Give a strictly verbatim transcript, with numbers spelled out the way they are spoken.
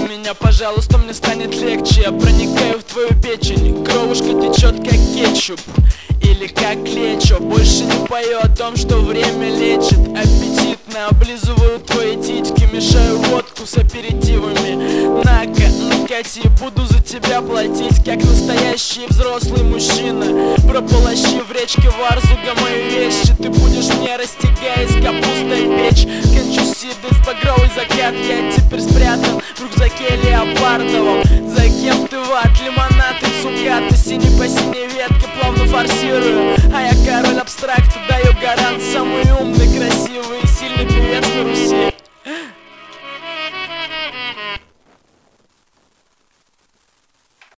меня, пожалуйста, мне станет легче. Я проникаю в твою печень, кровушка течет как кетчуп или как лечо. Больше не пою о том, что время лечит. Аппетитно облизываю твои титьки, мешаю водку с аперитивами. На-ка, накати, буду за тебя платить, как настоящий взрослый мужчина. Прополощи в речке Варзуга мои вещи. Ты будешь мне, растягая с капустой печь. Кончу сиды в багровый закат, я теперь спрятан в рюкзаке леопардовом. За кем ты в ад, лимонад и цукаты, синий по синей ветке плавно форсирую. А я король абстракта, даю гарант, самый умный, красивый и сильный певец на Руси.